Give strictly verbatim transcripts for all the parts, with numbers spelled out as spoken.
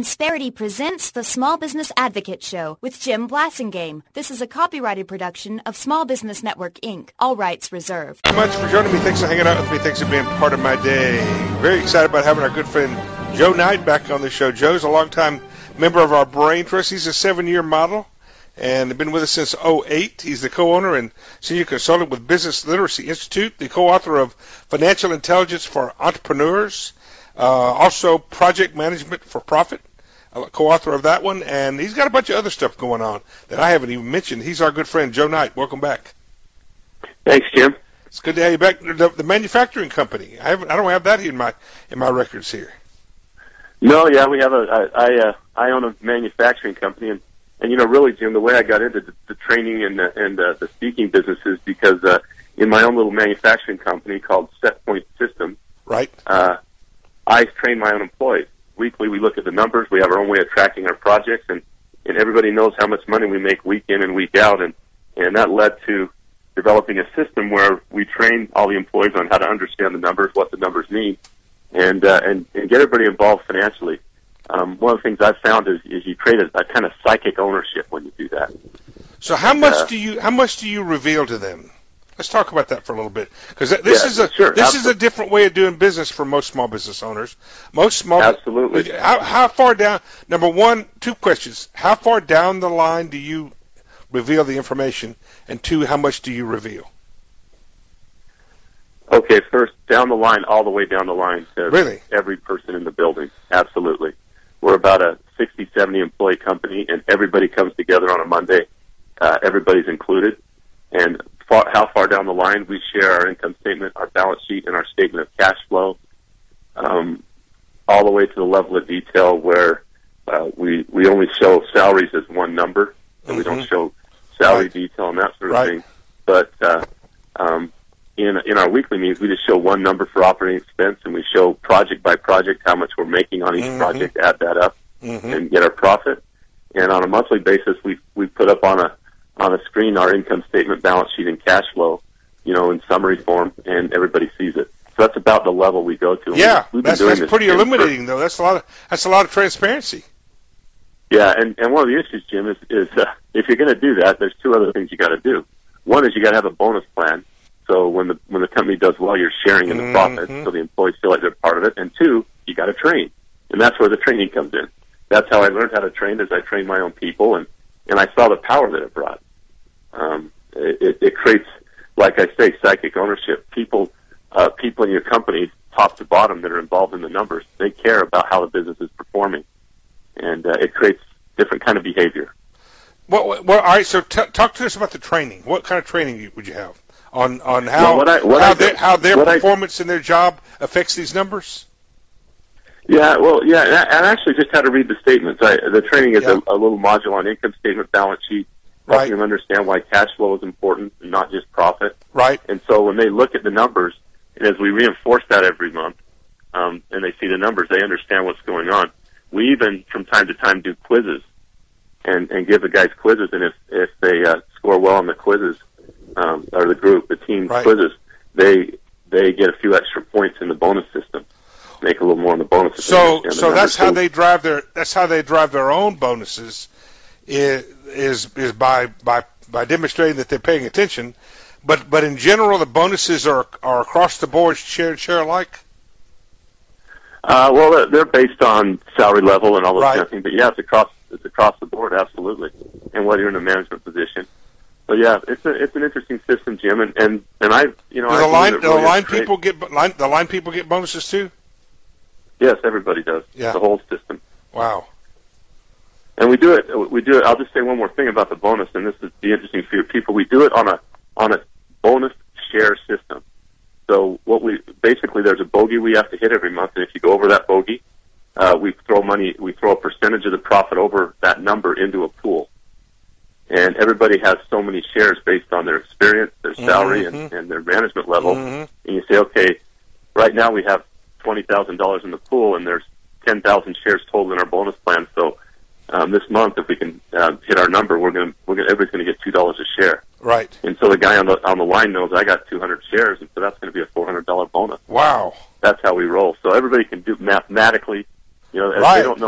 Insperity presents the Small Business Advocate Show with Jim Blasingame. This is a copyrighted production of Small Business Network, Incorporated. All rights reserved. Thank you so much for joining me. Thanks for hanging out with me. Thanks for being part of my day. Very excited about having our good friend Joe Knight back on the show. Joe's a longtime member of our Brain Trust. He's a seven-year model and been with us since oh eight. He's the co-owner and senior consultant with Business Literacy Institute, the co-author of Financial Intelligence for Entrepreneurs, uh, also Project Management for Profit, uh, co-author of that one, and he's got a bunch of other stuff going on that I haven't even mentioned. He's our good friend, Joe Knight. Welcome back. Thanks, Jim. It's good to have you back. The, the manufacturing company, I haven't, I don't have that in my in my records here. No, yeah, we have a. I I, uh, I own a manufacturing company, and, and you know, really, Jim, the way I got into the, the training and the, and uh, the speaking business is because uh, in my own little manufacturing company called Set Point Systems, right? Uh, I train my own employees. Weekly, we look at the numbers. We have our own way of tracking our projects, and, and everybody knows how much money we make week in and week out, and and that led to developing a system where we train all the employees on how to understand the numbers, what the numbers mean, and uh, and, and get everybody involved financially. Um, one of the things I've found is, is you create a, a kind of psychic ownership when you do that. So how much uh, do you how much do you reveal to them? Let's talk about that for a little bit, because this yeah, is a sure, this absolutely. is a different way of doing business for most small business owners. Most small absolutely. How, how far down? Number one, two questions: how far down the line do you reveal the information, and two, how much do you reveal? Okay, first, down the line, all the way down the line to really? every person in the building. Absolutely. We're about a sixty, seventy employee company, and everybody comes together on a Monday. Uh, everybody's included. And far, how far down the line, we share our income statement, our balance sheet, and our statement of cash flow, um, all the way to the level of detail where uh, we, we only show salaries as one number, and mm-hmm. we don't show salary right. detail and that sort of right. thing. But uh, um, in in our weekly meetings, we just show one number for operating expense, and we show project by project how much we're making on each mm-hmm. project, add that up, mm-hmm. and get our profit. And on a monthly basis, we we put up on a on a screen our income statement, balance sheet, and cash flow, you know, in summary form, and everybody sees it. So that's about the level we go to. Yeah, we've, we've that's, that's pretty illuminating, though. That's a lot of that's a lot of transparency. Yeah, and, and one of the issues, Jim, is, is uh, if you're going to do that, there's two other things you got to do. One is you got to have a bonus plan. So when the when the company does well, you're sharing in the mm-hmm. profit, so the employees feel like they're part of it. And two, you got to train, and that's where the training comes in. That's how I learned how to train, is I trained my own people, and, and I saw the power that it brought. Um, it, it creates, like I say, psychic ownership. People, uh, people in your company, top to bottom, that are involved in the numbers, they care about how the business is performing, and uh, it creates different kind of behavior. Well, well, all right. So, t- talk to us about the training. What kind of training would you have on on how well, what I, what how, I, their, how their what performance I, in their job affects these numbers? Yeah, well, yeah, and I, and I actually just had to read the statements. I, the training is yeah. a, a little module on income statement, balance sheet, helping right. them understand why cash flow is important and not just profit. Right. And so when they look at the numbers, and as we reinforce that every month, um, and they see the numbers, they understand what's going on. We even, from time to time, do quizzes and, and give the guys quizzes, and if, if they uh, score well on the quizzes, um, or the group, the team right. quizzes, they they get a few extra points in the bonus system. Make a little more in the bonuses. So, so that's how too. they drive their that's how they drive their own bonuses, is is, is by by by demonstrating that they're paying attention. But but in general, the bonuses are are across the board share share alike. Uh, well, they're based on salary level and all those right. kind of things. But yeah, it's across it's across the board, absolutely. And whether you're in a management position. So yeah, it's a it's an interesting system, Jim. And and, and I you know do I the line really do the line people get line, the line people get bonuses too. Yes, everybody does. Yeah. The whole system. Wow. And we do it. We do it. I'll just say one more thing about the bonus, and this is be interesting for your people. We do it on a on a bonus share system. So what we basically there's a bogey we have to hit every month, and if you go over that bogey, uh, we throw money. We throw a percentage of the profit over that number into a pool, and everybody has so many shares based on their experience, their salary, mm-hmm. and, and their management level. Mm-hmm. And you say, okay, right now we have twenty thousand dollars in the pool, and there's ten thousand shares total in our bonus plan. So um, this month, if we can uh, hit our number, we're going to we're going everybody's going to get two dollars a share. Right. And so the guy on the on the line knows I got two hundred shares, and so that's going to be a four hundred dollar bonus. Wow. That's how we roll. So everybody can do mathematically. You know, right. they don't know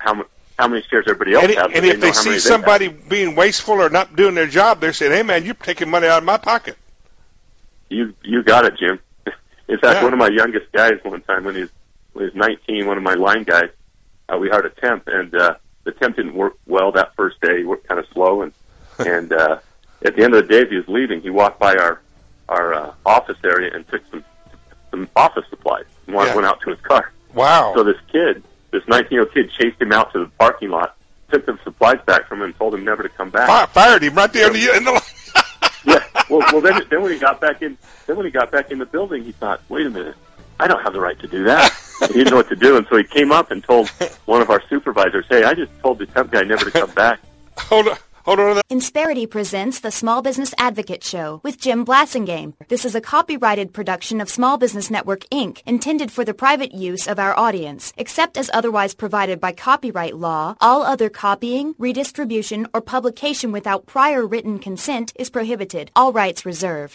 how much. How many shares everybody else and, has. And if they, they see somebody they being wasteful or not doing their job, they're saying, hey, man, you're taking money out of my pocket. You you got it, Jim. In fact, yeah. one of my youngest guys one time when he was, when he was nineteen, one of my line guys, uh, we hired a temp, and uh, the temp didn't work well that first day. He worked kind of slow, and and uh, at the end of the day, as he was leaving, he walked by our our uh, office area and took some some office supplies and yeah. went out to his car. Wow. So this kid, this nineteen-year-old kid, chased him out to the parking lot, took the supplies back from him, and told him never to come back. Fire, fired him right there in the, in the yeah. Well, well, then, then when he got back in, then when he got back in the building, he thought, "Wait a minute, I don't have the right to do that." He didn't know what to do, and so he came up and told one of our supervisors, "Hey, I just told the temp guy never to come back." Hold on. Hold on to that. Insperity presents the Small Business Advocate Show with Jim Blassingame. This is a copyrighted production of Small Business Network, Incorporated, intended for the private use of our audience. Except as otherwise provided by copyright law, all other copying, redistribution, or publication without prior written consent is prohibited. All rights reserved.